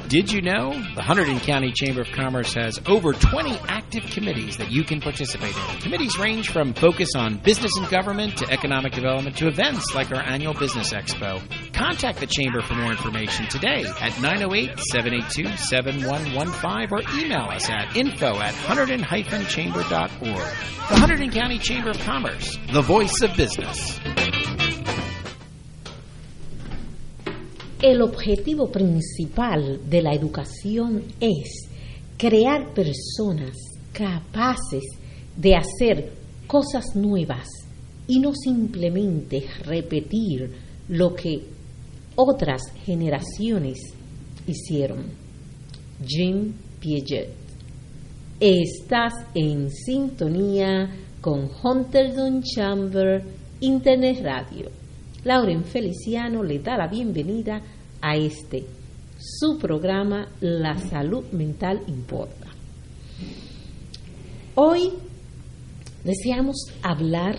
Did you know? The Hunterdon County Chamber of Commerce has over 20 active committees that you can participate in. Committees range from focus on business and government to economic development to events like our annual Business Expo. Contact the Chamber for more information today at 908-782-7115 or email us at info@hunterdon-chamber.org. The Hunterdon County Chamber of Commerce, the voice of business. El objetivo principal de la educación es crear personas capaces de hacer cosas nuevas y no simplemente repetir lo que otras generaciones hicieron. Jim Piaget. Estás en sintonía con Hunterdon Chamber Internet Radio. Lauren Feliciano le da la bienvenida a su programa La Salud Mental Importa. Hoy deseamos hablar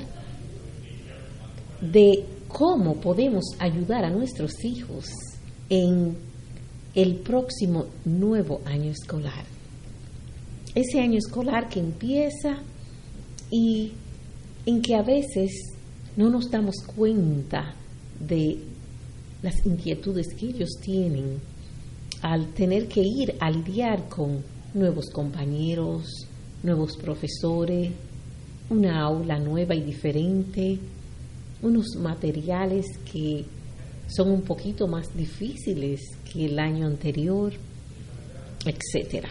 de cómo podemos ayudar a nuestros hijos en el próximo nuevo año escolar. Ese año escolar que empieza y en que a veces no nos damos cuenta de las inquietudes que ellos tienen al tener que ir a lidiar con nuevos compañeros, nuevos profesores, una aula nueva y diferente, unos materiales que son un poquito más difíciles que el año anterior, etcétera.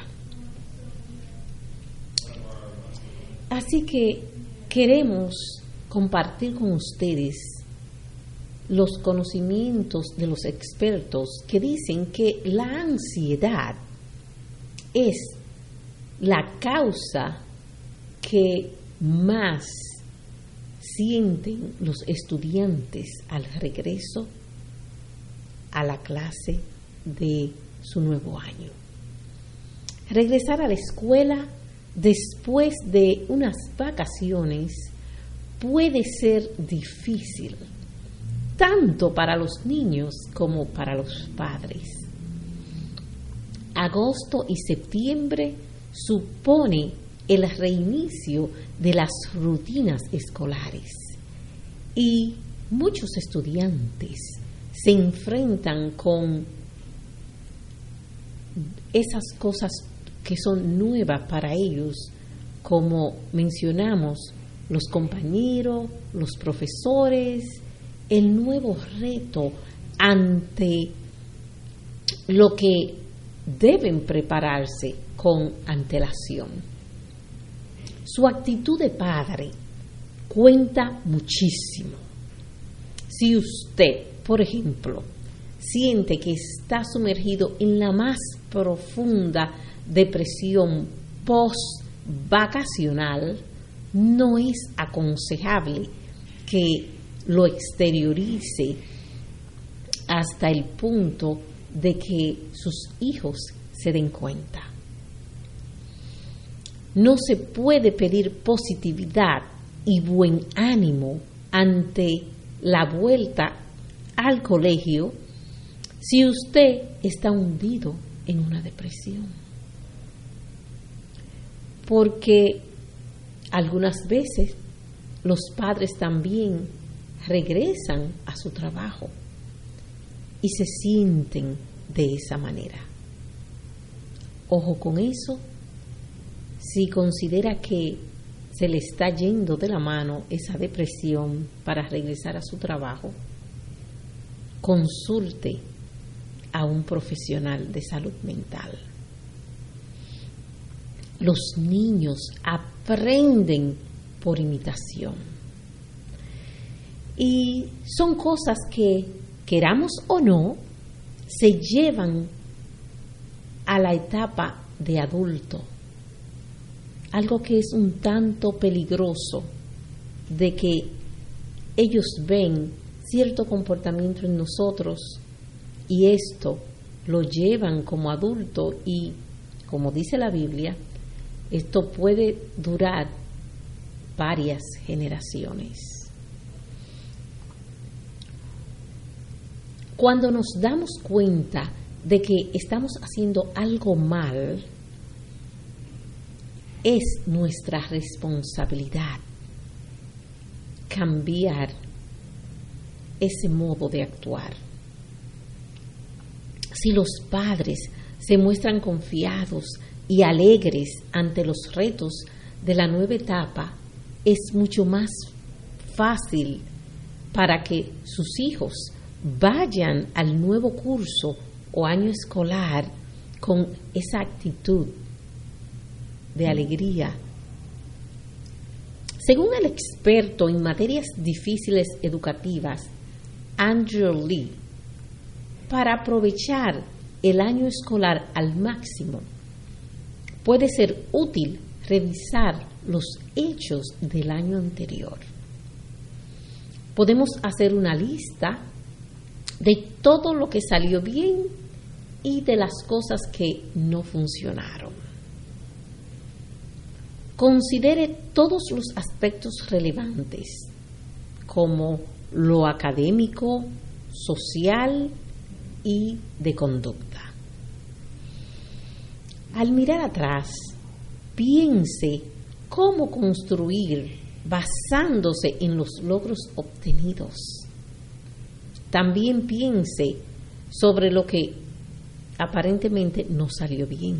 Así que queremos compartir con ustedes los conocimientos de los expertos que dicen que la ansiedad es la causa que más sienten los estudiantes al regreso a la clase de su nuevo año. Regresar a la escuela después de unas vacaciones puede ser difícil, tanto para los niños como para los padres. Agosto y septiembre supone el reinicio de las rutinas escolares y muchos estudiantes se enfrentan con esas cosas que son nuevas para ellos, como mencionamos, los compañeros, los profesores, el nuevo reto ante lo que deben prepararse con antelación. Su actitud de padre cuenta muchísimo. Si usted, por ejemplo, siente que está sumergido en la más profunda depresión post-vacacional, no es aconsejable que lo exteriorice hasta el punto de que sus hijos se den cuenta. No se puede pedir positividad y buen ánimo ante la vuelta al colegio si usted está hundido en una depresión. Porque algunas veces los padres también regresan a su trabajo y se sienten de esa manera. Ojo con eso. Si considera que se le está yendo de la mano esa depresión para regresar a su trabajo, consulte a un profesional de salud mental. Los niños aprenden por imitación. Y son cosas que, queramos o no, se llevan a la etapa de adulto. Algo que es un tanto peligroso, de que ellos ven cierto comportamiento en nosotros y esto lo llevan como adulto y, como dice la Biblia, esto puede durar varias generaciones. Cuando nos damos cuenta de que estamos haciendo algo mal, es nuestra responsabilidad cambiar ese modo de actuar. Si los padres se muestran confiados y alegres ante los retos de la nueva etapa, es mucho más fácil para que sus hijos vayan al nuevo curso o año escolar con esa actitud de alegría. Según el experto en materias difíciles educativas, Andrew Lee, para aprovechar el año escolar al máximo, puede ser útil revisar los hechos del año anterior. Podemos hacer una lista de todo lo que salió bien y de las cosas que no funcionaron. Considere todos los aspectos relevantes, como lo académico, social y de conducta. Al mirar atrás, piense cómo construir basándose en los logros obtenidos. También piense sobre lo que aparentemente no salió bien.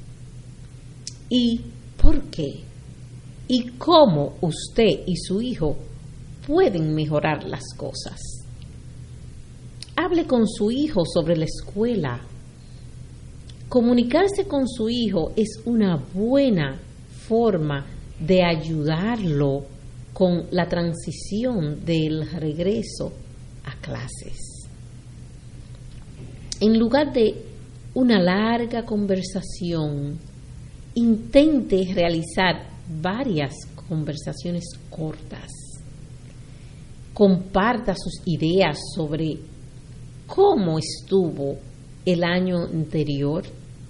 ¿Y por qué? ¿Y cómo usted y su hijo pueden mejorar las cosas? Hable con su hijo sobre la escuela. Comunicarse con su hijo es una buena forma de ayudarlo con la transición del regreso a clases. En lugar de una larga conversación, intente realizar varias conversaciones cortas. Comparta sus ideas sobre cómo estuvo el año anterior.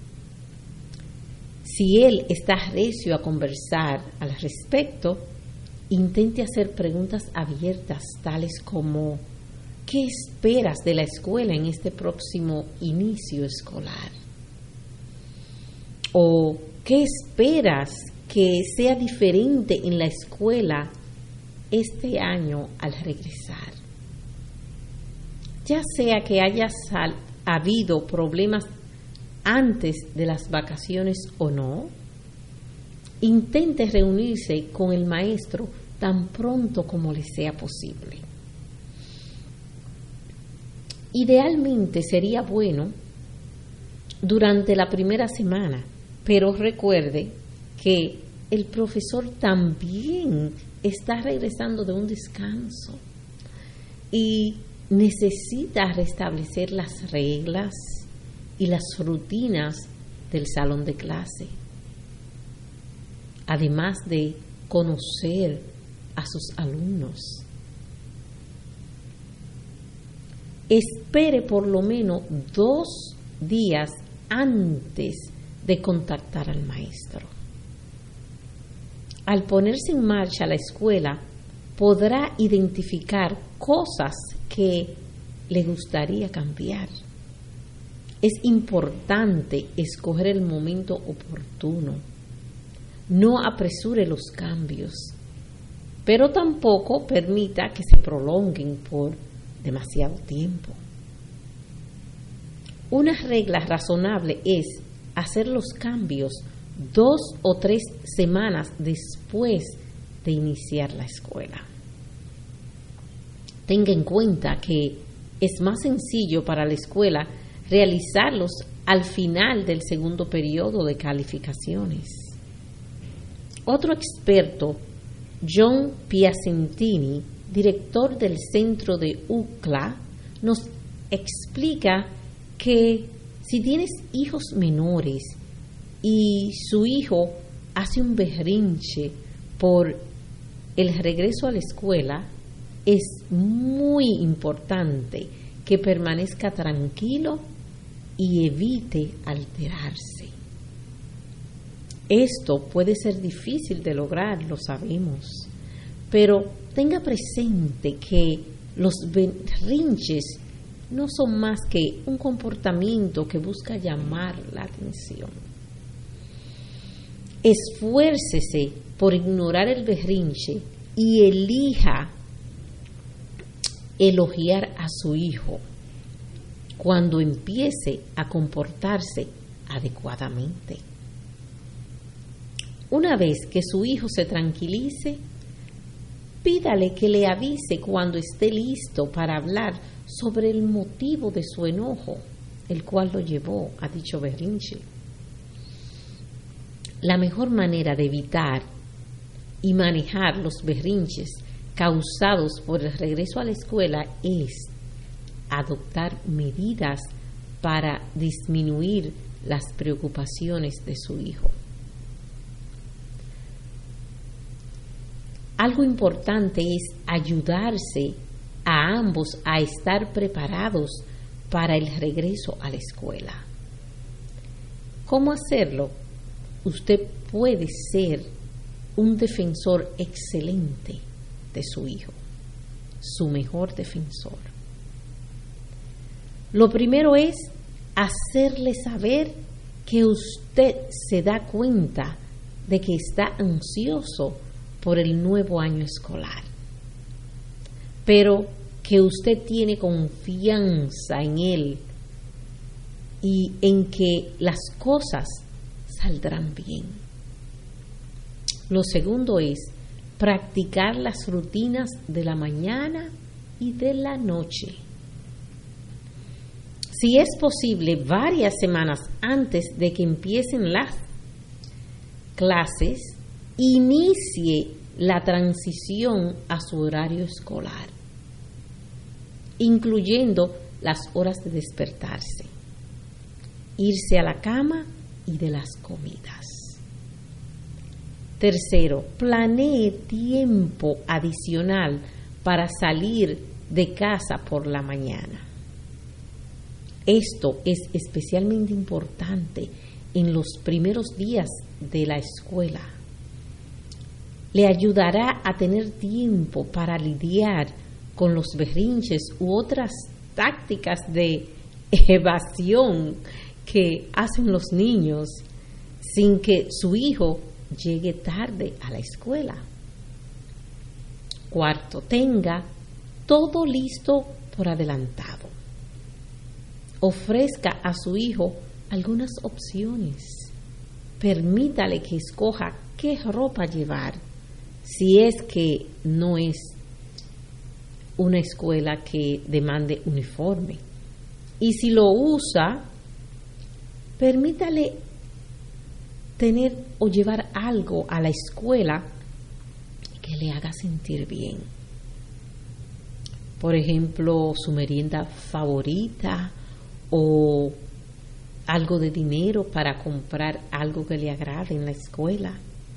Si él está recio a conversar al respecto, intente hacer preguntas abiertas, tales como: ¿qué esperas de la escuela en este próximo inicio escolar? ¿O qué esperas que sea diferente en la escuela este año al regresar? Ya sea que haya habido problemas antes de las vacaciones o no, intente reunirse con el maestro tan pronto como le sea posible. Idealmente sería bueno durante la primera semana, pero recuerde que el profesor también está regresando de un descanso y necesita restablecer las reglas y las rutinas del salón de clase, además de conocer a sus alumnos. Espere por lo menos 2 días antes de contactar al maestro. Al ponerse en marcha la escuela, podrá identificar cosas que le gustaría cambiar. Es importante escoger el momento oportuno. No apresure los cambios, pero tampoco permita que se prolonguen por demasiado tiempo. Una regla razonable es hacer los cambios 2 o 3 semanas después de iniciar la escuela. Tenga en cuenta que es más sencillo para la escuela realizarlos al final del segundo periodo de calificaciones. Otro experto, John Piacentini, director del centro de UCLA, nos explica que si tienes hijos menores y su hijo hace un berrinche por el regreso a la escuela, es muy importante que permanezca tranquilo y evite alterarse. Esto puede ser difícil de lograr, lo sabemos, pero tenga presente que los berrinches no son más que un comportamiento que busca llamar la atención. Esfuércese por ignorar el berrinche y elija elogiar a su hijo cuando empiece a comportarse adecuadamente. Una vez que su hijo se tranquilice, pídale que le avise cuando esté listo para hablar sobre el motivo de su enojo, el cual lo llevó a dicho berrinche. La mejor manera de evitar y manejar los berrinches causados por el regreso a la escuela es adoptar medidas para disminuir las preocupaciones de su hijo. Algo importante es ayudarse a ambos a estar preparados para el regreso a la escuela. ¿Cómo hacerlo? Usted puede ser un defensor excelente de su hijo, su mejor defensor. Lo primero es hacerle saber que usted se da cuenta de que está ansioso por el nuevo año escolar, pero que usted tiene confianza en él y en que las cosas saldrán bien. Lo segundo es practicar las rutinas de la mañana y de la noche. Si es posible, varias semanas antes de que empiecen las clases, inicie la transición a su horario escolar, incluyendo las horas de despertarse, irse a la cama y de las comidas. Tercero, planee tiempo adicional para salir de casa por la mañana. Esto es especialmente importante en los primeros días de la escuela. Le ayudará a tener tiempo para lidiar con los berrinches u otras tácticas de evasión que hacen los niños sin que su hijo llegue tarde a la escuela. Cuarto, tenga todo listo por adelantado. Ofrezca a su hijo algunas opciones. Permítale que escoja qué ropa llevar, si es que no es una escuela que demande uniforme. Y si lo usa, permítale tener o llevar algo a la escuela que le haga sentir bien. Por ejemplo, su merienda favorita o algo de dinero para comprar algo que le agrade en la escuela.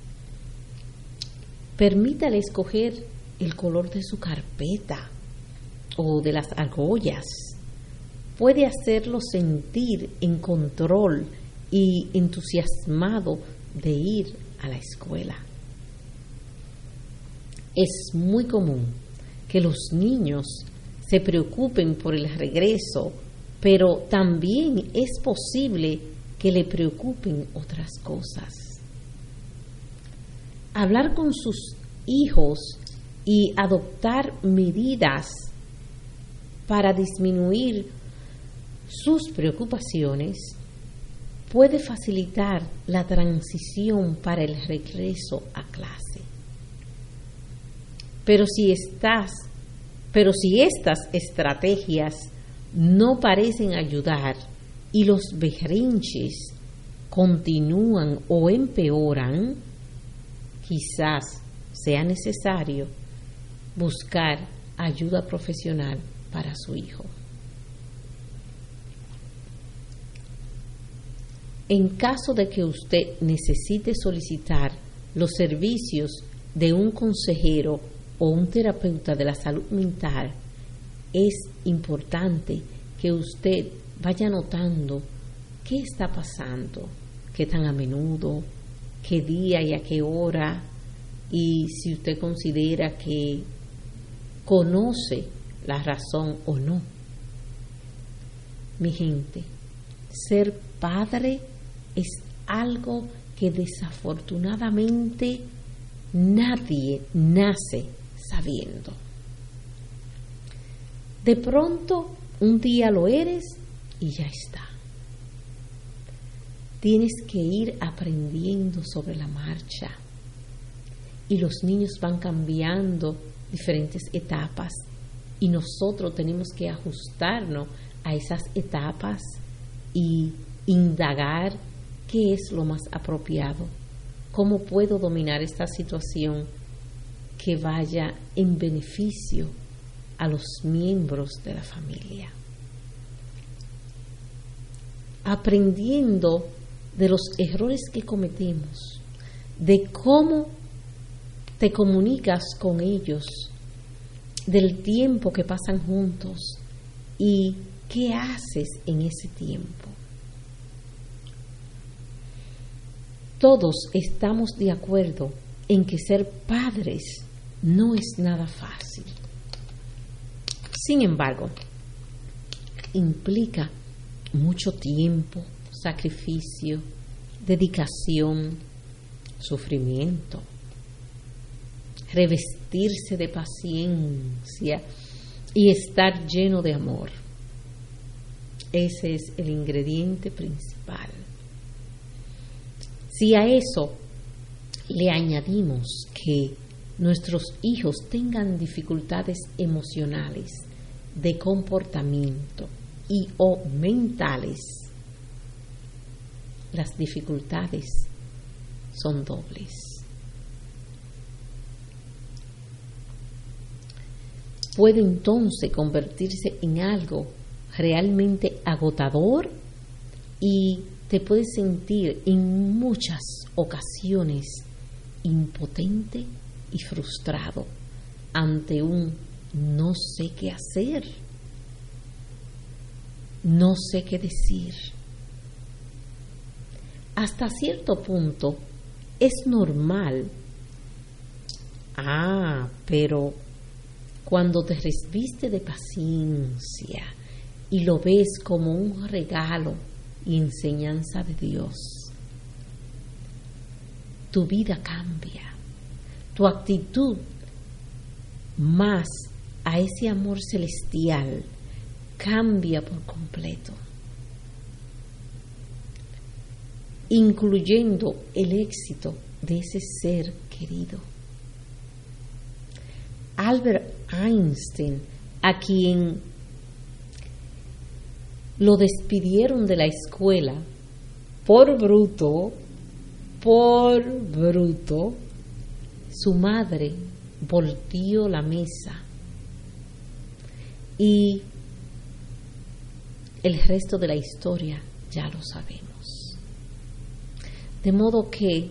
Permítale escoger el color de su carpeta o de las argollas. Puede hacerlo sentir en control y entusiasmado de ir a la escuela. Es muy común que los niños se preocupen por el regreso, pero también es posible que le preocupen otras cosas. Hablar con sus hijos y adoptar medidas para disminuir sus preocupaciones puede facilitar la transición para el regreso a clase. Pero si estas estrategias no parecen ayudar y los berrinches continúan o empeoran, quizás sea necesario buscar ayuda profesional para su hijo. En caso de que usted necesite solicitar los servicios de un consejero o un terapeuta de la salud mental, es importante que usted vaya notando qué está pasando, qué tan a menudo, qué día y a qué hora, y si usted considera que conoce la razón o no. Mi gente, ser padre es algo que desafortunadamente nadie nace sabiendo. De pronto, un día lo eres y ya está. Tienes que ir aprendiendo sobre la marcha. Y los niños van cambiando diferentes etapas. Y nosotros tenemos que ajustarnos a esas etapas y indagar qué es lo más apropiado. ¿Cómo puedo dominar esta situación que vaya en beneficio a los miembros de la familia? Aprendiendo de los errores que cometemos, de cómo te comunicas con ellos, del tiempo que pasan juntos y qué haces en ese tiempo. Todos estamos de acuerdo en que ser padres no es nada fácil. Sin embargo, implica mucho tiempo, sacrificio, dedicación, sufrimiento, revestirse de paciencia y estar lleno de amor. Ese es el ingrediente principal. Si a eso le añadimos que nuestros hijos tengan dificultades emocionales, de comportamiento y o mentales, las dificultades son dobles. Puede entonces convertirse en algo realmente agotador y te puedes sentir en muchas ocasiones impotente y frustrado ante un no sé qué hacer, no sé qué decir. Hasta cierto punto es normal. Pero cuando te reviste de paciencia y lo ves como un regalo y enseñanza de Dios, tu vida cambia, tu actitud más a ese amor celestial cambia por completo, incluyendo el éxito de ese ser querido. Albert Einstein, a quien lo despidieron de la escuela por bruto, su madre volteó la mesa y el resto de la historia ya lo sabemos. De modo que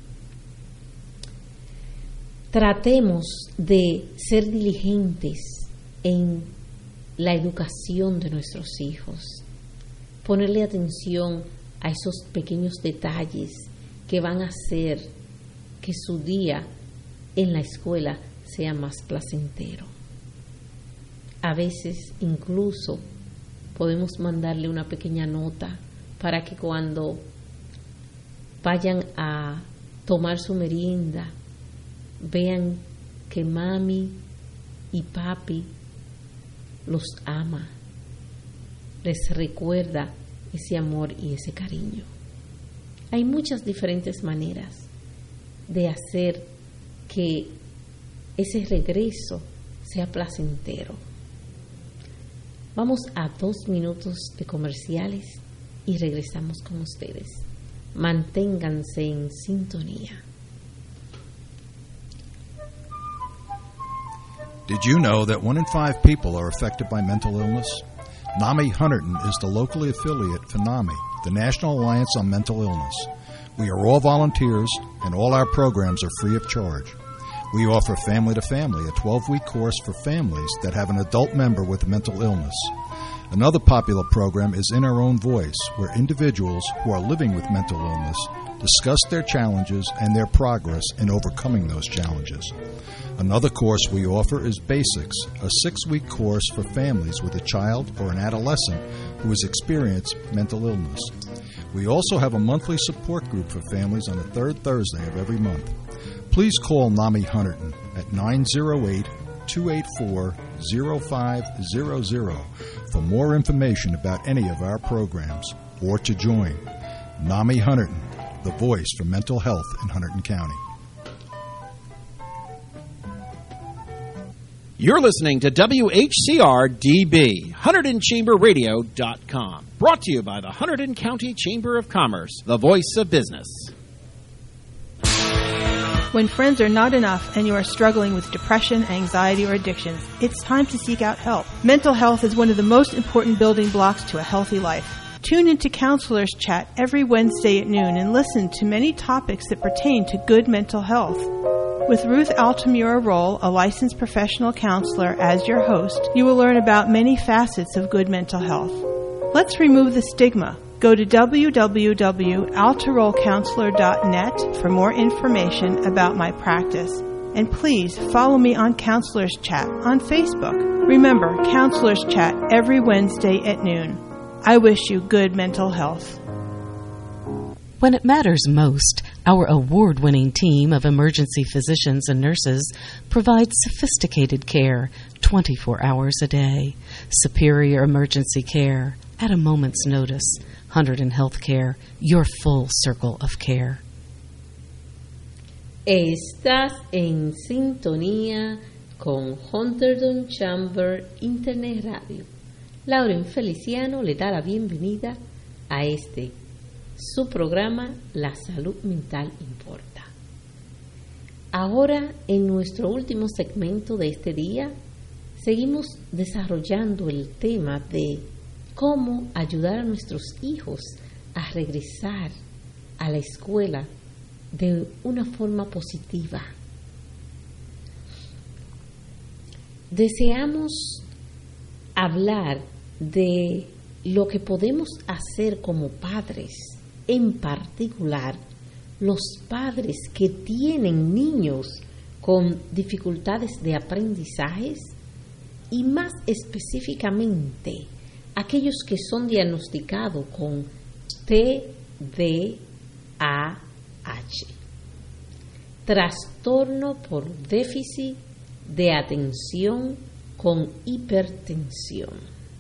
tratemos de ser diligentes en la educación de nuestros hijos, ponerle atención a esos pequeños detalles que van a hacer que su día en la escuela sea más placentero. A veces incluso podemos mandarle una pequeña nota para que cuando vayan a tomar su merienda vean que mami y papi los ama, les recuerda ese amor y ese cariño. Hay muchas diferentes maneras de hacer que ese regreso sea placentero. Vamos a 2 minutos de comerciales y regresamos con ustedes. Manténganse en sintonía. Did you know that 1 in 5 people are affected by mental illness? NAMI Hunterdon is the locally affiliate for NAMI, the National Alliance on Mental Illness. We are all volunteers, and all our programs are free of charge. We offer Family to Family, a 12-week course for families that have an adult member with a mental illness. Another popular program is In Our Own Voice, where individuals who are living with mental illness discuss their challenges and their progress in overcoming those challenges. Another course we offer is Basics, a 6-week course for families with a child or an adolescent who has experienced mental illness. We also have a monthly support group for families on the third Thursday of every month. Please call NAMI Hunterdon at 908-284-0500 for more information about any of our programs or to join. NAMI Hunterdon, the voice for mental health in Hunterdon County. You're listening to WHCR-DB, HunterdonChamberRadio.com. Brought to you by the Hunterdon County Chamber of Commerce, the voice of business. When friends are not enough and you are struggling with depression, anxiety, or addictions, it's time to seek out help. Mental health is one of the most important building blocks to a healthy life. Tune into Counselors Chat every Wednesday at noon and listen to many topics that pertain to good mental health. With Ruth Altamura Roll, a licensed professional counselor, as your host, you will learn about many facets of good mental health. Let's remove the stigma. Go to www.altarollcounselor.net for more information about my practice. And please follow me on Counselors Chat on Facebook. Remember, Counselors Chat every Wednesday at noon. I wish you good mental health. When it matters most, our award-winning team of emergency physicians and nurses provides sophisticated care 24 hours a day. Superior emergency care at a moment's notice. Hunterdon Healthcare, your full circle of care. Estás en sintonía con Hunterdon Chamber Internet Radio. Lauren Feliciano le da la bienvenida a su programa La Salud Mental Importa. Ahora, en nuestro último segmento de este día, seguimos desarrollando el tema de cómo ayudar a nuestros hijos a regresar a la escuela de una forma positiva. Deseamos hablar de lo que podemos hacer como padres, en particular los padres que tienen niños con dificultades de aprendizajes y más específicamente aquellos que son diagnosticados con TDAH, trastorno por déficit de atención con hipertensión.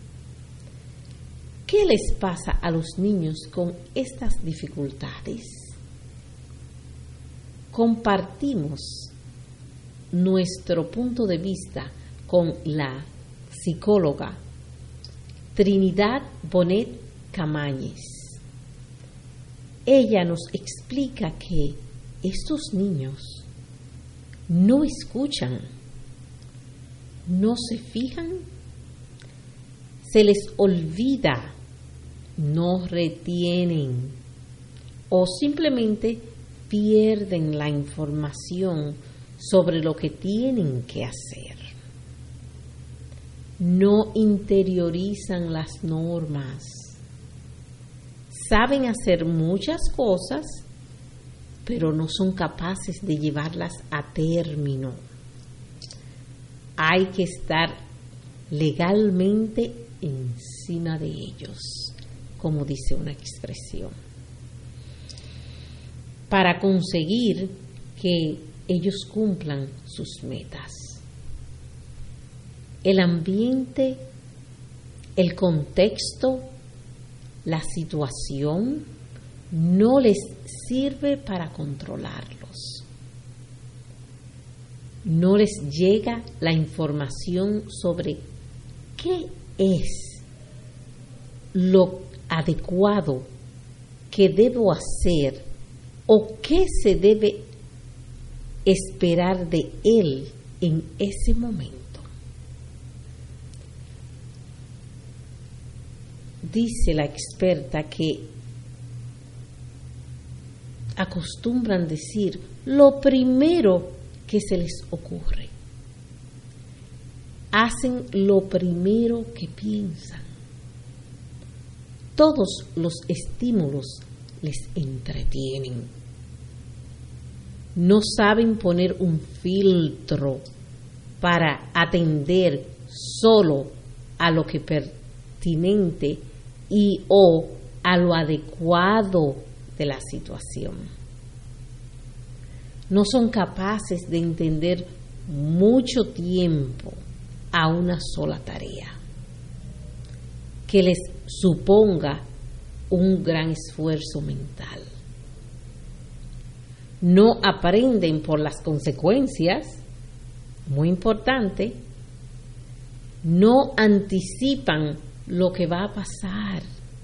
¿Qué les pasa a los niños con estas dificultades? Compartimos nuestro punto de vista con la psicóloga Trinidad Bonet Camañez. Ella nos explica que estos niños no escuchan, no se fijan, se les olvida, no retienen o simplemente pierden la información sobre lo que tienen que hacer. No interiorizan las normas. Saben hacer muchas cosas, pero no son capaces de llevarlas a término. Hay que estar legalmente encima de ellos, como dice una expresión, para conseguir que ellos cumplan sus metas. El ambiente, el contexto, la situación no les sirve para controlarlos. No les llega la información sobre qué es lo adecuado que debo hacer o qué se debe esperar de él en ese momento. Dice la experta que acostumbran decir, lo primero que se les ocurre. Hacen lo primero que piensan. Todos los estímulos les entretienen. No saben poner un filtro para atender solo a lo que es pertinente y o a lo adecuado de la situación. No son capaces de entender mucho tiempo a una sola tarea que les suponga un gran esfuerzo mental. No aprenden por las consecuencias, muy importante. No anticipan lo que va a pasar.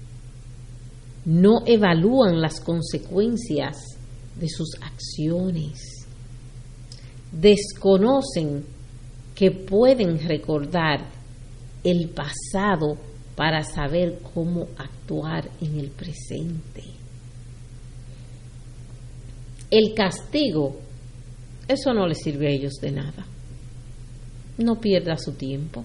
No evalúan las consecuencias de sus acciones. Desconocen que pueden recordar el pasado para saber cómo actuar en el presente. El castigo, eso no les sirve a ellos de nada. No pierda su tiempo.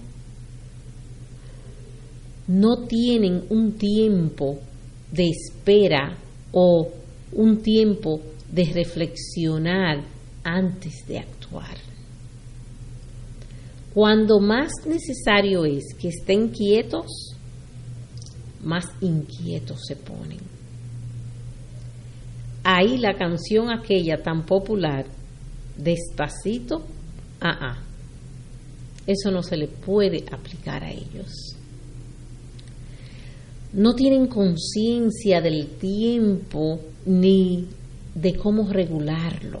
No tienen un tiempo de espera o un tiempo de reflexionar antes de actuar. Cuando más necesario es que estén quietos, más inquietos se ponen. Ahí la canción aquella tan popular, Despacito, eso no se le puede aplicar a ellos. No tienen conciencia del tiempo ni de cómo regularlo.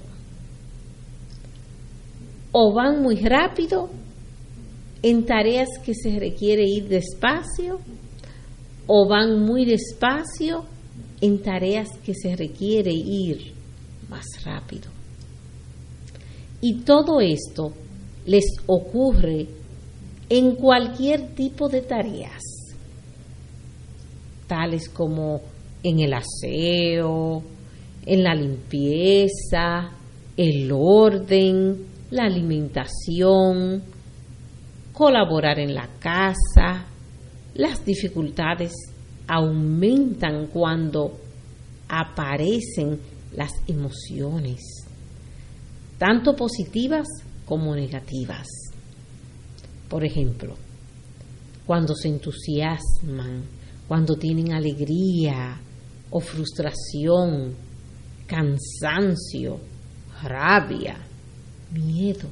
O van muy rápido en tareas que se requiere ir despacio, o van muy despacio en tareas que se requiere ir más rápido. Y todo esto les ocurre en cualquier tipo de tareas, tales como en el aseo, en la limpieza, el orden, la alimentación, colaborar en la casa. Las dificultades aumentan cuando aparecen las emociones, tanto positivas como negativas. Por ejemplo, cuando se entusiasman, cuando tienen alegría o frustración, cansancio, rabia, miedo.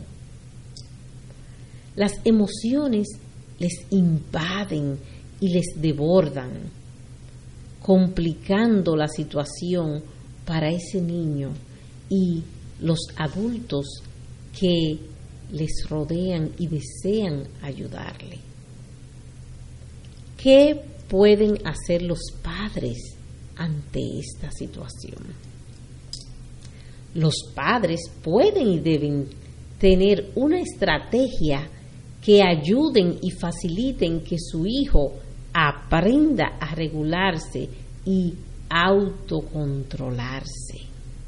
Las emociones les invaden y les desbordan, complicando la situación para ese niño y los adultos que les rodean y desean ayudarle. ¿Qué pueden hacer los padres ante esta situación? Los padres pueden y deben tener una estrategia que ayuden y faciliten que su hijo aprenda a regularse y autocontrolarse.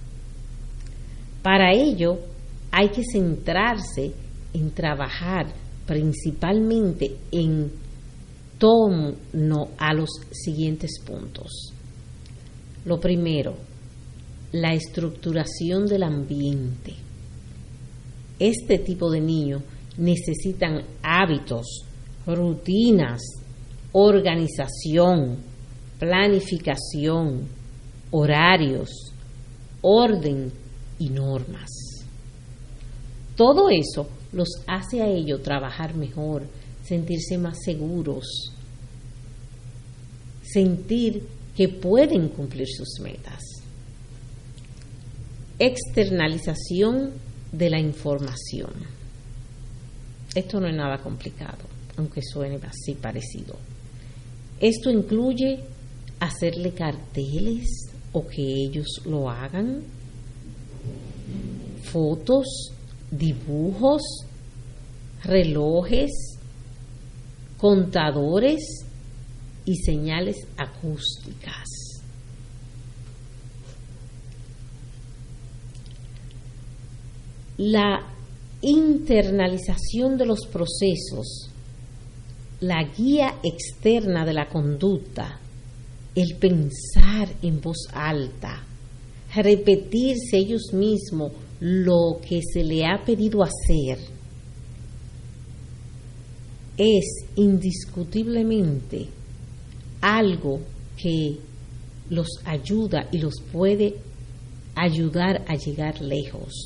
Para ello hay que centrarse en trabajar principalmente en torno a los siguientes puntos. Lo primero, la estructuración del ambiente. Este tipo de niños necesitan hábitos, rutinas, organización, planificación, horarios, orden y normas. Todo eso los hace a ellos trabajar mejor, sentirse más seguros, sentir que pueden cumplir sus metas. Externalización de la información. Esto no es nada complicado, aunque suene así parecido. Esto incluye hacerle carteles o que ellos lo hagan, fotos, dibujos, relojes, contadores y señales acústicas. la internalización de los procesos, la guía externa de la conducta, el pensar en voz alta, repetirse ellos mismos lo que se le ha pedido hacer, es indiscutiblemente algo que los ayuda y los puede ayudar a llegar lejos.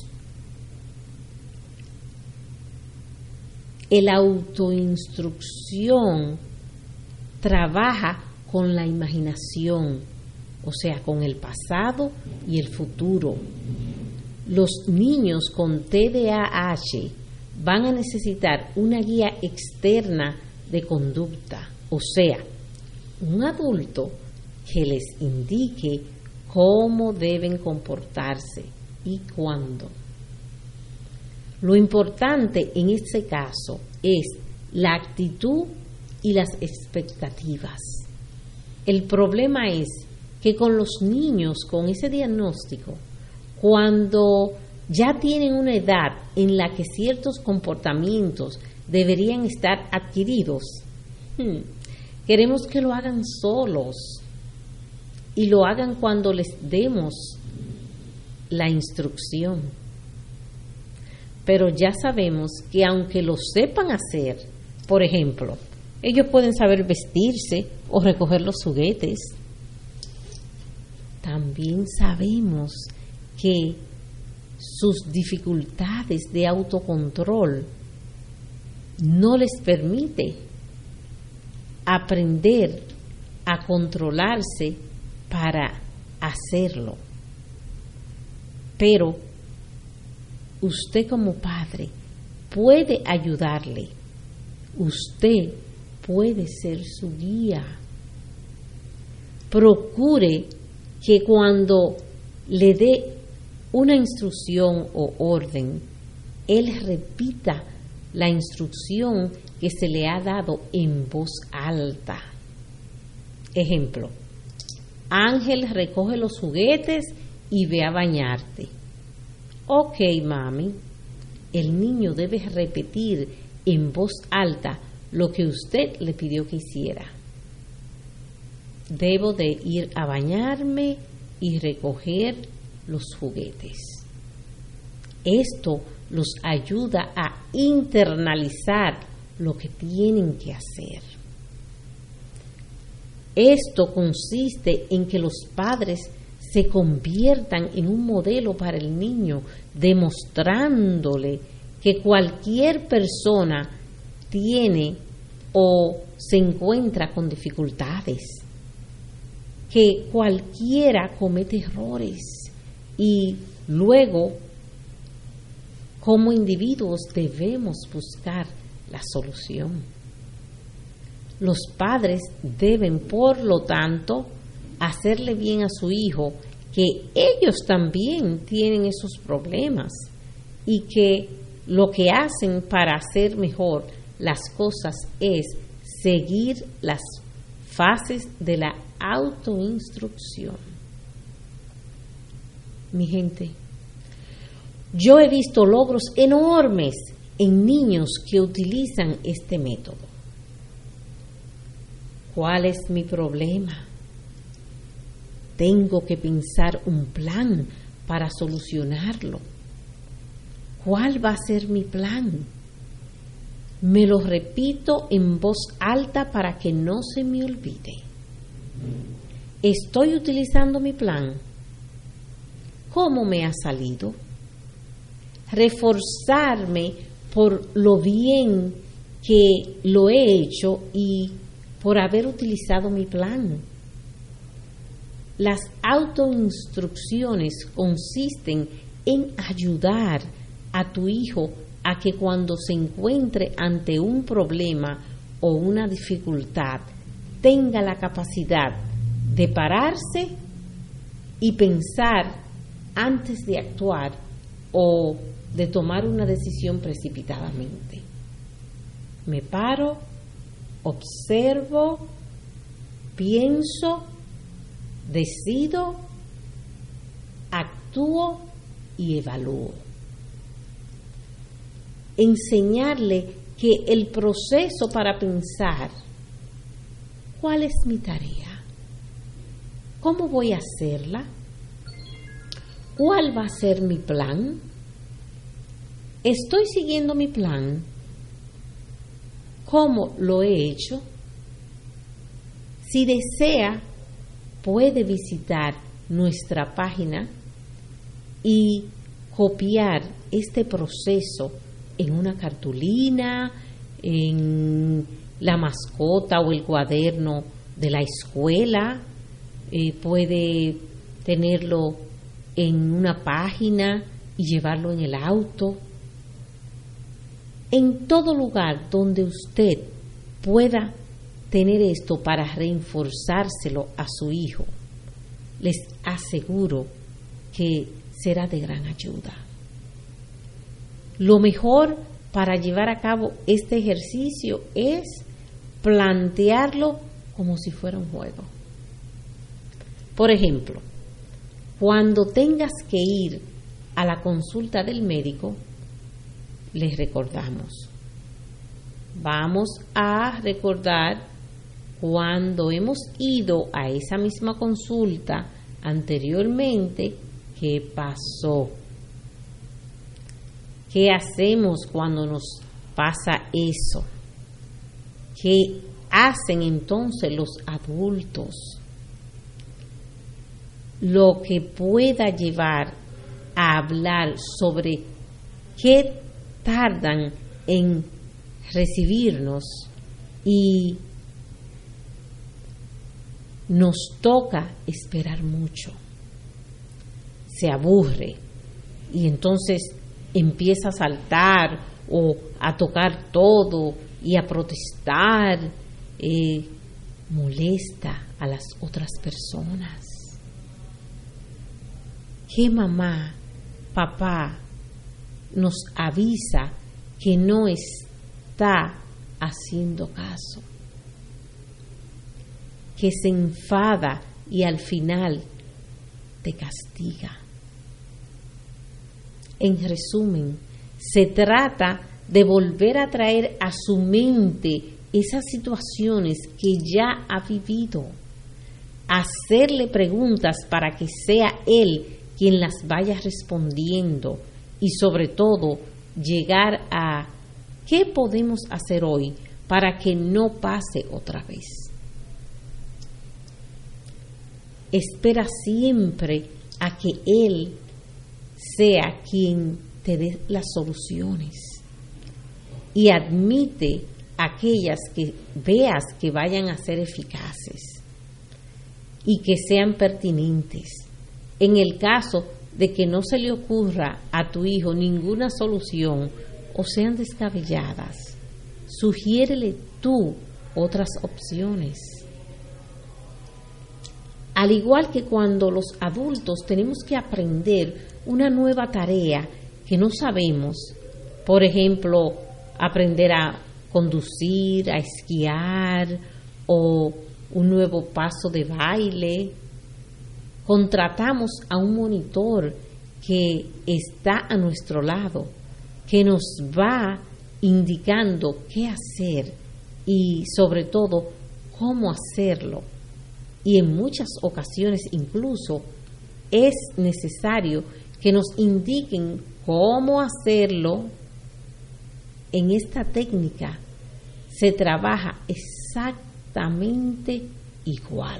La autoinstrucción trabaja con la imaginación, o sea, con el pasado y el futuro. Los niños con TDAH van a necesitar una guía externa de conducta, o sea, un adulto que les indique cómo deben comportarse y cuándo. Lo importante en este caso es la actitud y las expectativas. El problema es que con los niños con ese diagnóstico, cuando ya tienen una edad en la que ciertos comportamientos deberían estar adquiridos, queremos que lo hagan solos y lo hagan cuando les demos la instrucción. Pero ya sabemos que aunque lo sepan hacer, por ejemplo, ellos pueden saber vestirse o recoger los juguetes, también sabemos que sus dificultades de autocontrol no les permite aprender a controlarse para hacerlo. Pero usted como padre puede ayudarle, usted puede ser su guía. Procure que cuando le dé una instrucción o orden, él repita la instrucción que se le ha dado en voz alta. Ejemplo: Ángel, recoge los juguetes y ve a bañarte. Ok, mami. El niño debe repetir en voz alta lo que usted le pidió que hiciera. Debo de ir a bañarme y recoger los juguetes. Esto los ayuda a internalizar lo que tienen que hacer. Esto consiste en que los padres se conviertan en un modelo para el niño, demostrándole que cualquier persona tiene o se encuentra con dificultades, que cualquiera comete errores y luego, como individuos, debemos buscar la solución. Los padres deben, por lo tanto, hacerle bien a su hijo que ellos también tienen esos problemas y que lo que hacen para hacer mejor las cosas es seguir las fases de la autoinstrucción. Mi gente, yo he visto logros enormes en niños que utilizan este método. ¿Cuál es mi problema? Tengo que pensar un plan para solucionarlo. ¿Cuál va a ser mi plan? Me lo repito en voz alta para que no se me olvide. ¿Estoy utilizando mi plan? ¿Cómo me ha salido? Reforzarme por lo bien que lo he hecho y por haber utilizado mi plan. Las autoinstrucciones consisten en ayudar a tu hijo a que cuando se encuentre ante un problema o una dificultad tenga la capacidad de pararse y pensar antes de actuar o de tomar una decisión precipitadamente. Me paro, observo, pienso, decido, actúo y evalúo. enseñarle que el proceso para pensar, ¿cuál es mi tarea? ¿Cómo voy a hacerla? ¿Cuál va a ser mi plan? ¿Estoy siguiendo mi plan? ¿Cómo lo he hecho? Si desea, puede visitar nuestra página y copiar este proceso en una cartulina, en la mascota o el cuaderno de la escuela. Puede tenerlo en una página y llevarlo en el auto. En todo lugar donde usted pueda tener esto para reforzárselo a su hijo, les aseguro que será de gran ayuda. Lo mejor para llevar a cabo este ejercicio es plantearlo como si fuera un juego. Por ejemplo, cuando tengas que ir a la consulta del médico, les recordamos. Vamos a recordar cuando hemos ido a esa misma consulta anteriormente, ¿qué pasó? ¿Qué hacemos cuando nos pasa eso? ¿Qué hacen entonces los adultos? Lo que pueda llevar a hablar sobre qué tardan en recibirnos y nos toca esperar mucho. Se aburre y entonces empieza a saltar o a tocar todo y a protestar, molesta a las otras personas. ¿Qué mamá, papá nos avisa que no está haciendo caso? Que se enfada y al final te castiga. En resumen, se trata de volver a traer a su mente esas situaciones que ya ha vivido, hacerle preguntas para que sea él quien las vaya respondiendo y sobre todo llegar a ¿qué podemos hacer hoy para que no pase otra vez? Espera siempre a que él sea quien te dé las soluciones y admite aquellas que veas que vayan a ser eficaces y que sean pertinentes. En el caso de que no se le ocurra a tu hijo ninguna solución o sean descabelladas, sugiérele tú otras opciones. Al igual que cuando los adultos tenemos que aprender una nueva tarea que no sabemos, por ejemplo, aprender a conducir, a esquiar o un nuevo paso de baile, contratamos a un monitor que está a nuestro lado, que nos va indicando qué hacer y sobre todo cómo hacerlo. Y en muchas ocasiones incluso es necesario que nos indiquen cómo hacerlo. En esta técnica se trabaja exactamente igual.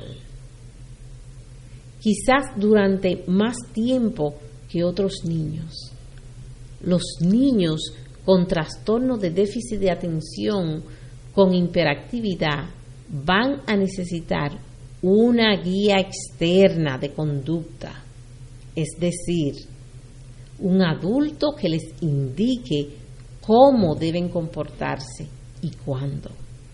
Quizás durante más tiempo que otros niños. Los niños con trastorno de déficit de atención, con hiperactividad, van a necesitar una guía externa de conducta, es decir, un adulto que les indique cómo deben comportarse y cuándo.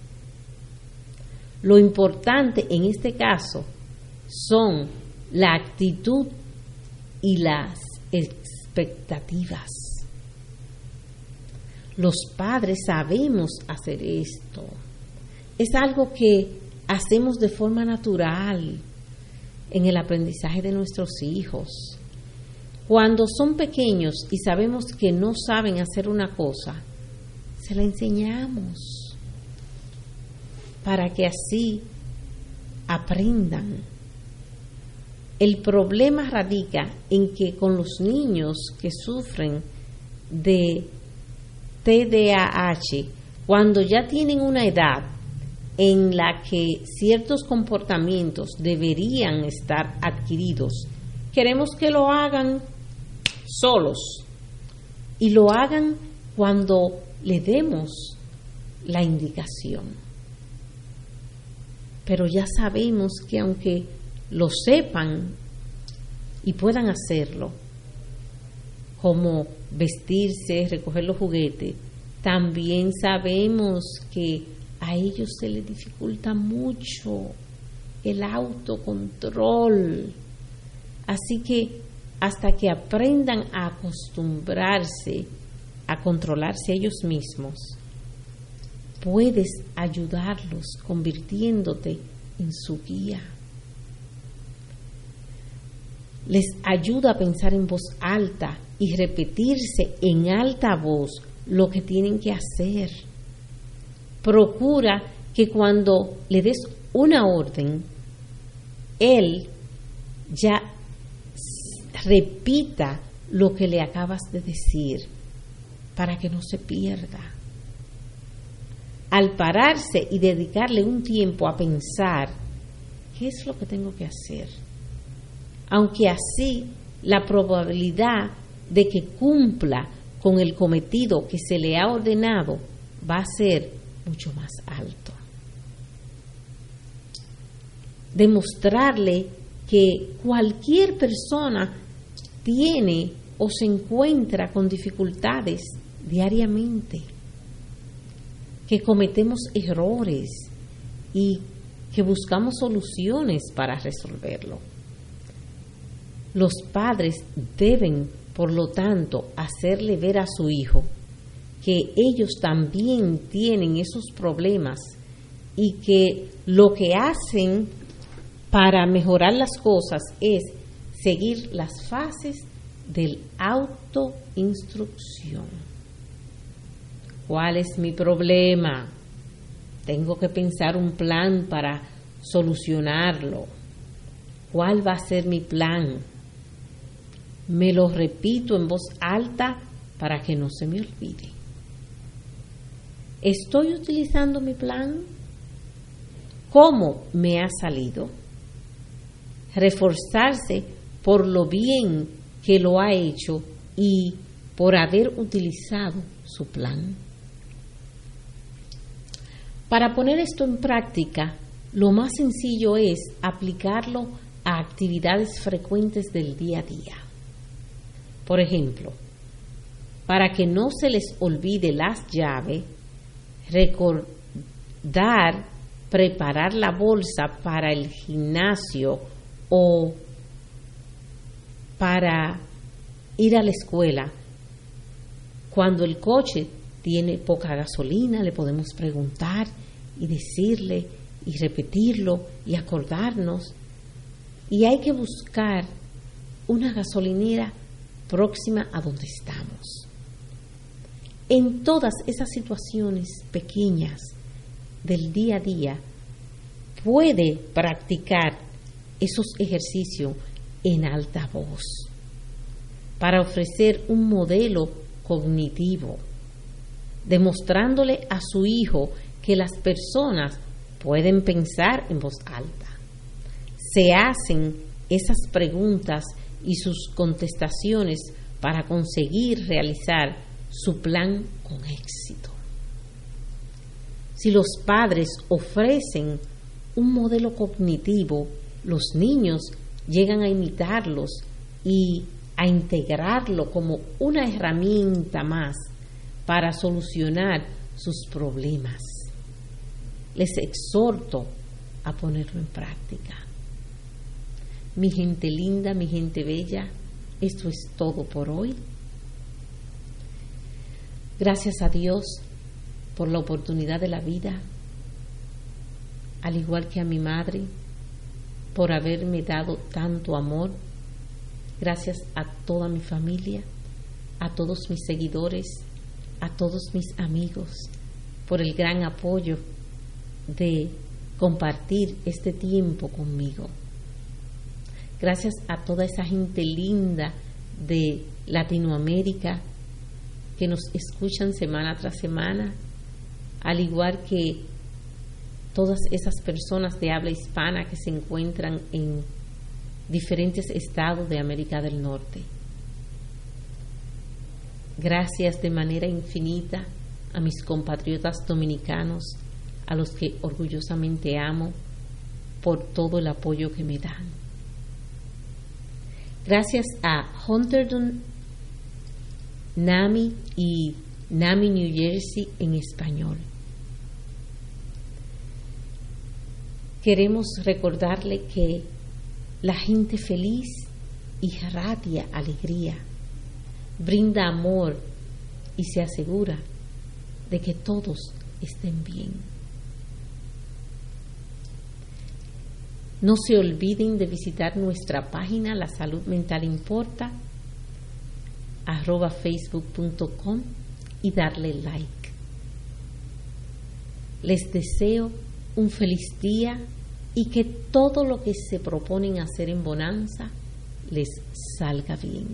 Lo importante en este caso son la actitud y las expectativas. Los padres sabemos hacer esto. Es algo que hacemos de forma natural en el aprendizaje de nuestros hijos. Cuando son pequeños y sabemos que no saben hacer una cosa, se la enseñamos para que así aprendan. El problema radica en que con los niños que sufren de TDAH, cuando ya tienen una edad en la que ciertos comportamientos deberían estar adquiridos, queremos que lo hagan solos y lo hagan cuando le demos la indicación. Pero ya sabemos que aunque lo sepan y puedan hacerlo, como vestirse, recoger los juguetes, también sabemos que a ellos se les dificulta mucho el autocontrol. Así que hasta que aprendan a acostumbrarse a controlarse ellos mismos, puedes ayudarlos convirtiéndote en su guía. Les ayuda a pensar en voz alta y repetirse en alta voz lo que tienen que hacer. Procura que cuando le des una orden, él ya repita lo que le acabas de decir para que no se pierda. Al pararse y dedicarle un tiempo a pensar qué es lo que tengo que hacer, aunque así la probabilidad de que cumpla con el cometido que se le ha ordenado va a ser mucho más alto. Demostrarle que cualquier persona tiene o se encuentra con dificultades diariamente, que cometemos errores y que buscamos soluciones para resolverlo. Los padres deben, por lo tanto, hacerle ver a su hijo que ellos también tienen esos problemas y que lo que hacen para mejorar las cosas es seguir las fases del autoinstrucción. ¿Cuál es mi problema? Tengo que pensar un plan para solucionarlo. ¿Cuál va a ser mi plan? Me lo repito en voz alta para que no se me olvide. ¿Estoy utilizando mi plan? ¿Cómo me ha salido? Reforzarse por lo bien que lo ha hecho y por haber utilizado su plan. Para poner esto en práctica, lo más sencillo es aplicarlo a actividades frecuentes del día a día. Por ejemplo, para que no se les olvide las llaves, recordar preparar la bolsa para el gimnasio o para ir a la escuela. Cuando el coche tiene poca gasolina, le podemos preguntar y decirle y repetirlo y acordarnos. Y hay que buscar una gasolinera próxima a donde estamos. En todas esas situaciones pequeñas del día a día, puede practicar esos ejercicios en alta voz para ofrecer un modelo cognitivo, demostrándole a su hijo que las personas pueden pensar en voz alta. Se hacen esas preguntas y sus contestaciones para conseguir realizar su plan con éxito. Si los padres ofrecen un modelo cognitivo, los niños llegan a imitarlos y a integrarlo como una herramienta más para solucionar sus problemas. Les exhorto a ponerlo en práctica. Mi gente linda, mi gente bella, esto es todo por hoy. Gracias a Dios por la oportunidad de la vida, al igual que a mi madre, por haberme dado tanto amor. Gracias a toda mi familia, a todos mis seguidores, a todos mis amigos por el gran apoyo de compartir este tiempo conmigo. Gracias a toda esa gente linda de Latinoamérica que nos escuchan semana tras semana, al igual que todas esas personas de habla hispana que se encuentran en diferentes estados de América del Norte. Gracias de manera infinita a mis compatriotas dominicanos, a los que orgullosamente amo por todo el apoyo que me dan. Gracias a Hunterdon, NAMI y NAMI New Jersey en español. Queremos recordarle que la gente feliz irradia alegría, brinda amor y se asegura de que todos estén bien. No se olviden de visitar nuestra página La Salud Mental Importa, @facebook.com, y darle like. Les deseo un feliz día y que todo lo que se proponen hacer en Bonanza les salga bien.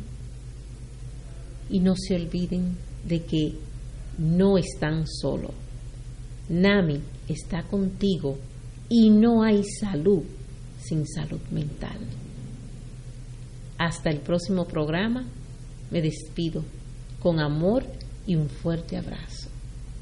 Y no se olviden de que no están solos. NAMI está contigo y no hay salud sin salud mental. Hasta el próximo programa. Me despido con amor y un fuerte abrazo.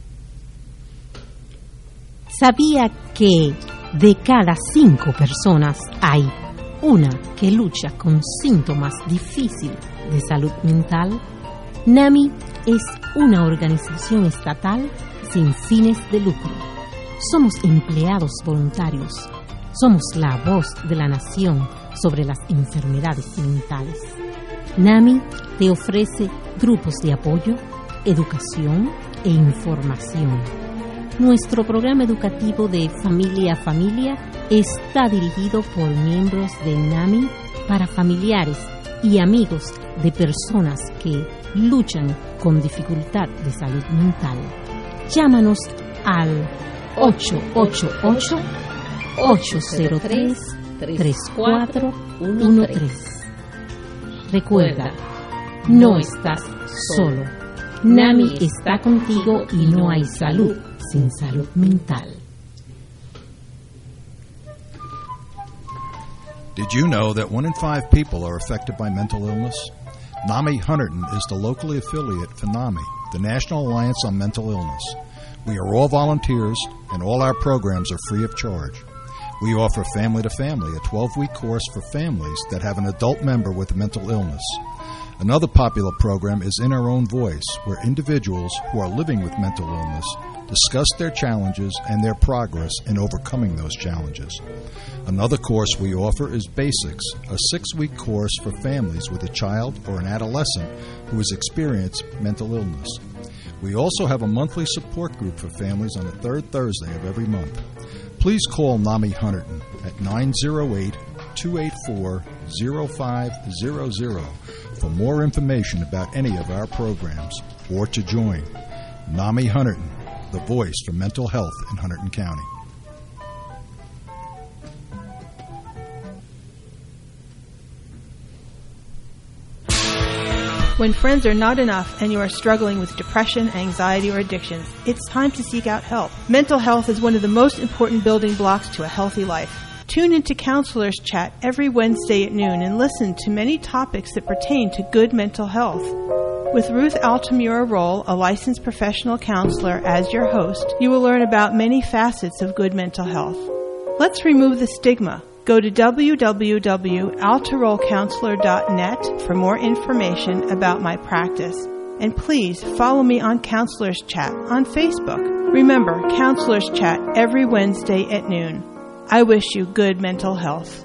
¿Sabía que de cada 5 personas hay una que lucha con síntomas difíciles de salud mental? NAMI es una organización estatal sin fines de lucro. Somos empleados voluntarios. Somos la voz de la nación sobre las enfermedades mentales. NAMI te ofrece grupos de apoyo, educación e información. Nuestro programa educativo de Familia a Familia está dirigido por miembros de NAMI para familiares y amigos de personas que luchan con dificultad de salud mental. Llámanos al 888-803-3413. Recuerda, no estás solo. NAMI está contigo y no hay salud sin salud mental. Did you know that 1 in 5 people are affected by mental illness? NAMI Hunterdon is the locally affiliate for NAMI, the National Alliance on Mental Illness. We are all volunteers, and all our programs are free of charge. We offer Family to Family, a 12-week course for families that have an adult member with mental illness. Another popular program is In Our Own Voice, where individuals who are living with mental illness discuss their challenges and their progress in overcoming those challenges. Another course we offer is Basics, a 6-week course for families with a child or an adolescent who has experienced mental illness. We also have a monthly support group for families on the 3rd Thursday of every month. Please call NAMI Hunterdon at 908-284-0500 for more information about any of our programs or to join. NAMI Hunterdon, the voice for mental health in Hunterdon County. When friends are not enough and you are struggling with depression, anxiety, or addictions, it's time to seek out help. Mental health is one of the most important building blocks to a healthy life. Tune into Counselors Chat every Wednesday at noon and listen to many topics that pertain to good mental health. With Ruth Altamura-Roll, a licensed professional counselor, as your host, you will learn about many facets of good mental health. Let's remove the stigma. Go to www.altarollcounselor.net for more information about my practice. And please follow me on Counselors Chat on Facebook. Remember, Counselors Chat every Wednesday at noon. I wish you good mental health.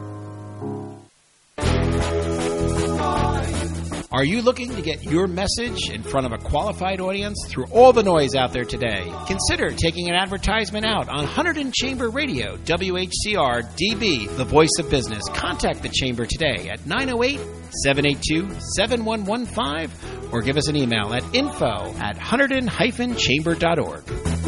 Are you looking to get your message in front of a qualified audience through all the noise out there today? Consider taking an advertisement out on Hunterdon Chamber Radio, WHCR-DB, the voice of business. Contact the Chamber today at 908-782-7115 or give us an email at info@hunterdon-chamber.org.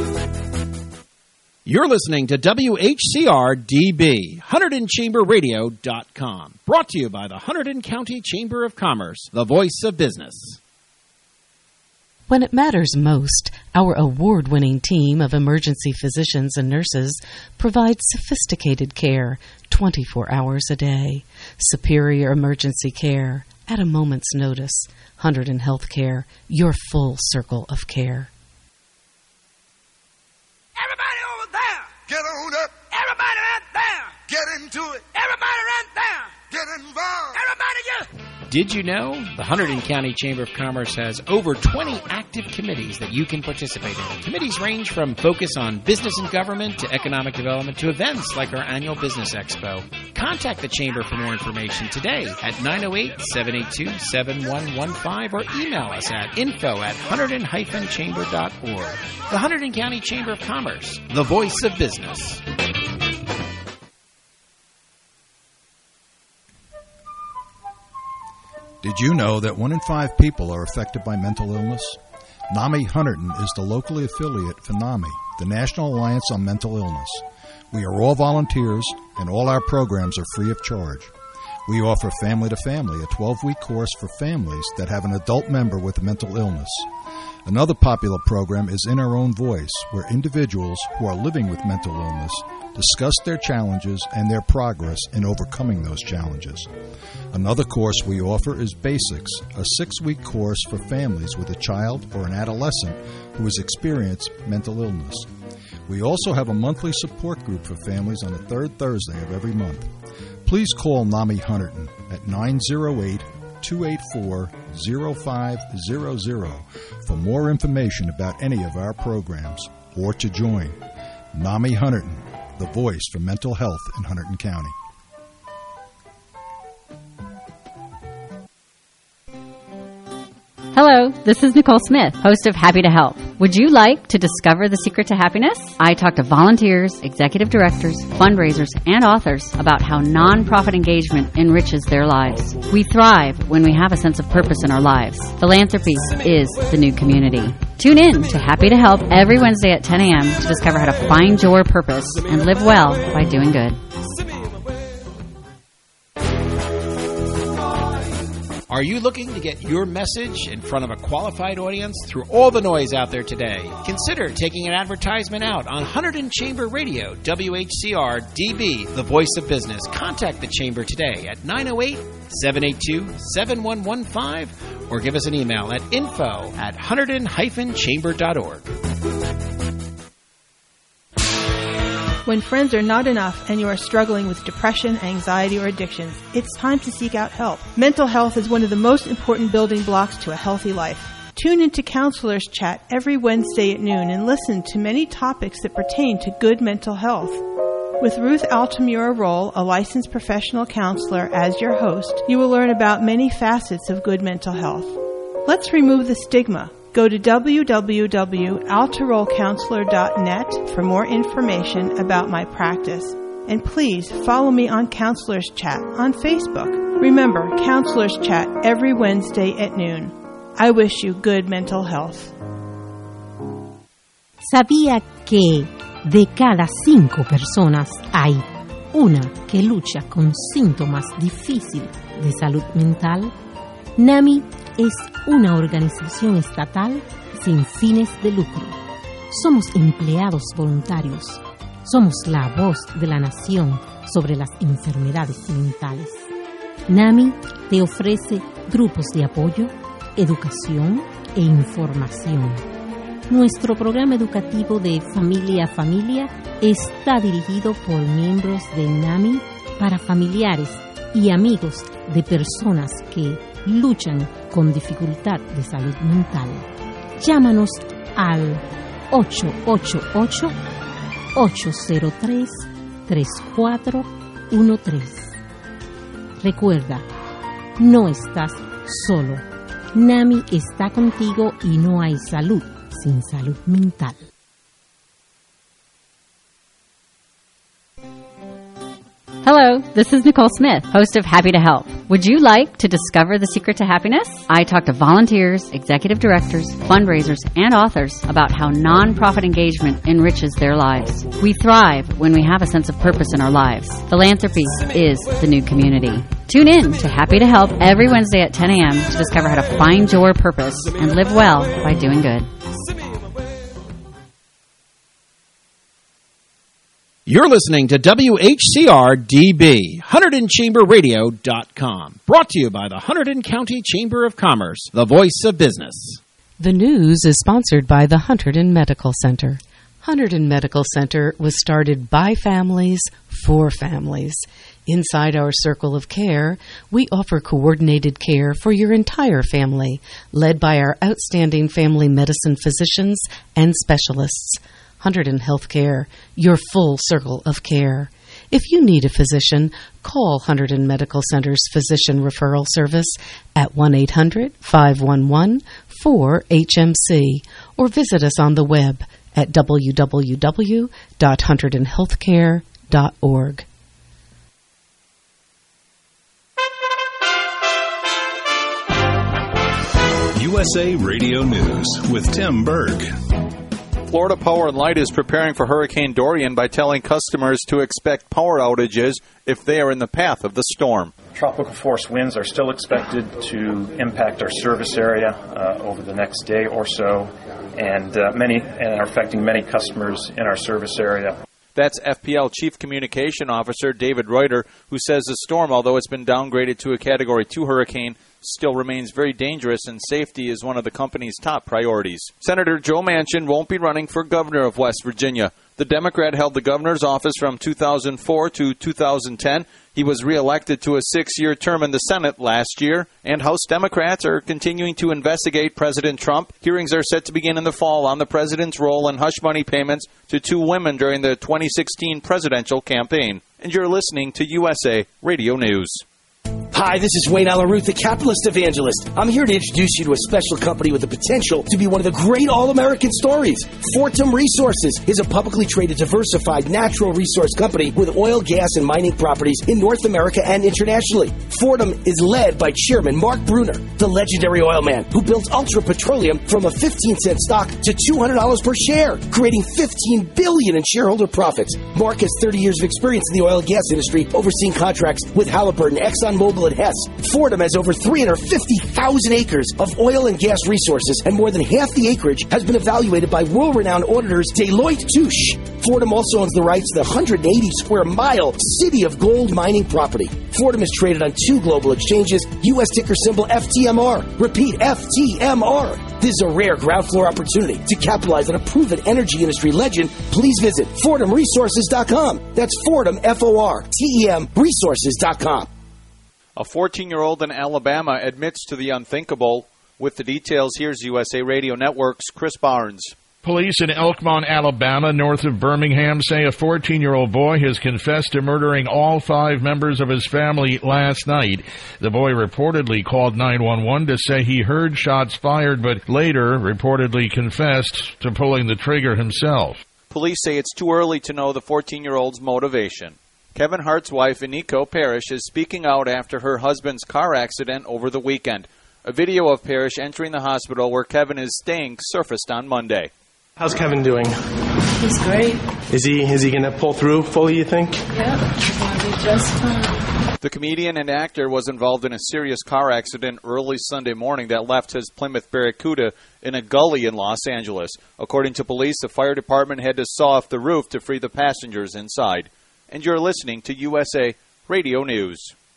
You're listening to WHCR-DB, HunterdonChamberRadio.com, brought to you by the Hunterdon County Chamber of Commerce, the voice of business. When it matters most, our award-winning team of emergency physicians and nurses provides sophisticated care 24 hours a day. Superior emergency care at a moment's notice. Hunterdon Healthcare, your full circle of care. Everybody over there! Get on up! Everybody right there! Get into it! Everybody right there! Get involved! Everybody just... Did you know the Hunterdon County Chamber of Commerce has over 20 active committees that you can participate in? Committees range from focus on business and government to economic development to events like our annual business expo. Contact the Chamber for more information today at 908-782-7115 or email us at info@hunterdon-chamber.org. The Hunterdon County Chamber of Commerce, the voice of business. Did you know that 1 in 5 people are affected by mental illness? NAMI Hunterdon is the locally affiliate for NAMI, the National Alliance on Mental Illness. We are all volunteers, and all our programs are free of charge. We offer Family to Family, a 12-week course for families that have an adult member with a mental illness. Another popular program is In Our Own Voice, where individuals who are living with mental illness discuss their challenges and their progress in overcoming those challenges. Another course we offer is Basics, a 6-week course for families with a child or an adolescent who has experienced mental illness. We also have a monthly support group for families on the third Thursday of every month. Please call NAMI Hunterdon at 908-284-0500 for more information about any of our programs or to join. NAMI Hunterdon, the voice for mental health in Hunterdon County. Hello, this is Nicole Smith, host of Happy to Help. Would you like to discover the secret to happiness? I talk to volunteers, executive directors, fundraisers, and authors about how nonprofit engagement enriches their lives. We thrive when we have a sense of purpose in our lives. Philanthropy is the new community. Tune in to Happy to Help every Wednesday at 10 a.m. to discover how to find your purpose and live well by doing good. Are you looking to get your message in front of a qualified audience through all the noise out there today? Consider taking an advertisement out on Hunterdon Chamber Radio, WHCR-DB, the voice of business. Contact the Chamber today at 908-782-7115 or give us an email at info@hunterdon-chamber.org. When friends are not enough and you are struggling with depression, anxiety, or addictions, it's time to seek out help. Mental health is one of the most important building blocks to a healthy life. Tune into Counselors Chat every Wednesday at noon and listen to many topics that pertain to good mental health. With Ruth Altamura Roll, a licensed professional counselor, as your host, you will learn about many facets of good mental health. Let's remove the stigma. Go to www.altarollcounselor.net for more information about my practice. And please follow me on Counselors Chat on Facebook. Remember, Counselors Chat every Wednesday at noon. I wish you good mental health. ¿Sabía que de cada 5 personas hay una que lucha con síntomas difíciles de salud mental? NAMI es una organización estatal sin fines de lucro. Somos empleados voluntarios. Somos la voz de la nación sobre las enfermedades mentales. NAMI te ofrece grupos de apoyo, educación e información. Nuestro programa educativo de Familia a Familia está dirigido por miembros de NAMI para familiares y amigos de personas que luchan con dificultad de salud mental. Llámanos al 888-803-3413. Recuerda, no estás solo. NAMI está contigo y no hay salud sin salud mental. Hello, this is Nicole Smith, host of Happy to Help. Would you like to discover the secret to happiness? I talk to volunteers, executive directors, fundraisers, and authors about how nonprofit engagement enriches their lives. We thrive when we have a sense of purpose in our lives. Philanthropy is the new community. Tune in to Happy to Help every Wednesday at 10 a.m. to discover how to find your purpose and live well by doing good. You're listening to WHCR-DB, HunterdonChamberRadio.com. Brought to you by the Hunterdon County Chamber of Commerce, the voice of business. The news is sponsored by the Hunterdon Medical Center. Hunterdon Medical Center was started by families for families. Inside our circle of care, we offer coordinated care for your entire family, led by our outstanding family medicine physicians and specialists. Hunterdon Healthcare, your full circle of care. If you need a physician, call Hunterdon Medical Center's Physician Referral Service at 1-800-511-4HMC or visit us on the web at www.hunterdonhealthcare.org. USA Radio News with Tim Berg. Florida Power & Light is preparing for Hurricane Dorian by telling customers to expect power outages if they are in the path of the storm. Tropical force winds are still expected to impact our service area over the next day or so, and are affecting many customers in our service area. That's FPL Chief Communication Officer David Reuter, who says the storm, although it's been downgraded to a Category 2 hurricane, still remains very dangerous, and safety is one of the company's top priorities. Senator Joe Manchin won't be running for governor of West Virginia. The Democrat held the governor's office from 2004 to 2010. He was reelected to a 6-year term in the Senate last year, and House Democrats are continuing to investigate President Trump. Hearings are set to begin in the fall on the president's role in hush money payments to 2 women during the 2016 presidential campaign. And you're listening to USA Radio News. Hi, this is Wayne Alaruth, the capitalist evangelist. I'm here to introduce you to a special company with the potential to be one of the great all-American stories. Fortum Resources is a publicly traded, diversified natural resource company with oil, gas, and mining properties in North America and internationally. Fortum is led by Chairman Mark Bruner, the legendary oil man who built Ultra Petroleum from a 15-cent stock to $200 per share, creating $15 billion in shareholder profits. Mark has 30 years of experience in the oil and gas industry, overseeing contracts with Halliburton, ExxonMobil, and Hess. Fortum has over 350,000 acres of oil and gas resources, and more than half the acreage has been evaluated by world-renowned auditors Deloitte Touche. Fortum also owns the rights to the 180-square-mile City of Gold mining property. Fortum is traded on 2 global exchanges, U.S. ticker symbol FTMR. Repeat, FTMR. This is a rare ground floor opportunity to capitalize on a proven energy industry legend. Please visit FortumResources.com. That's Fortum, F-O-R-T-E-M, resources.com. A 14-year-old in Alabama admits to the unthinkable. With the details, here's USA Radio Network's Chris Barnes. Police in Elkmont, Alabama, north of Birmingham, say a 14-year-old boy has confessed to murdering all 5 members of his family last night. The boy reportedly called 911 to say he heard shots fired, but later reportedly confessed to pulling the trigger himself. Police say it's too early to know the 14-year-old's motivation. Kevin Hart's wife, Iniko Parrish, is speaking out after her husband's car accident over the weekend. A video of Parrish entering the hospital where Kevin is staying surfaced on Monday. How's Kevin doing? He's great. Is he going to pull through fully, you think? Yeah, he's going to be just fine. The comedian and actor was involved in a serious car accident early Sunday morning that left his Plymouth Barracuda in a gully in Los Angeles. According to police, the fire department had to saw off the roof to free the passengers inside. And you're listening to USA Radio News.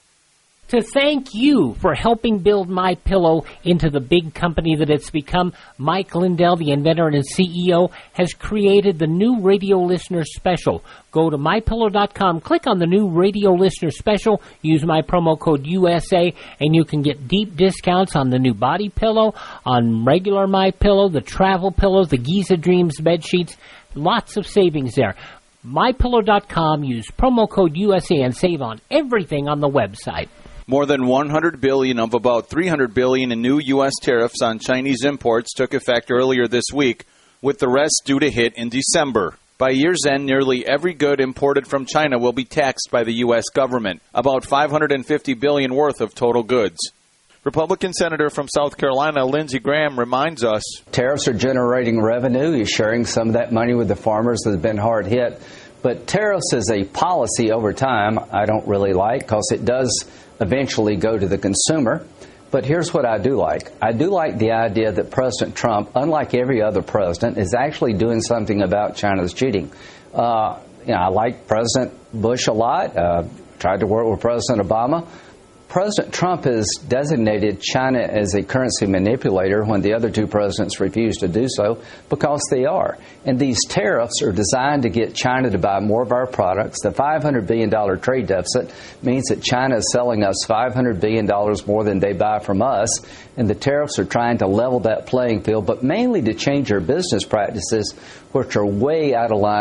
To thank you for helping build MyPillow into the big company that it's become, Mike Lindell, the inventor and CEO, has created the new Radio Listener Special. Go to MyPillow.com, click on the new Radio Listener Special, use my promo code USA, and you can get deep discounts on the new body pillow, on regular MyPillow, the travel pillows, the Giza Dreams bed sheets. Lots of savings there. MyPillow.com, use promo code USA and save on everything on the website. More than $100 billion of about $300 billion in new U.S. tariffs on Chinese imports took effect earlier this week, with the rest due to hit in December. By year's end, nearly every good imported from China will be taxed by the U.S. government, about $550 billion worth of total goods. Republican Senator from South Carolina, Lindsey Graham, reminds us, tariffs are generating revenue. You're sharing some of that money with the farmers that have been hard hit. But tariffs as a policy over time, I don't really like because it does eventually go to the consumer. But here's what I do like. I do like the idea that President Trump, unlike every other president, is actually doing something about China's cheating. I like President Bush a lot. Tried to work with President Obama. President Trump has designated China as a currency manipulator when the other two presidents refused to do so because they are. And these tariffs are designed to get China to buy more of our products. The $500 billion trade deficit means that China is selling us $500 billion more than they buy from us. And the tariffs are trying to level that playing field, but mainly to change our business practices, which are way out of line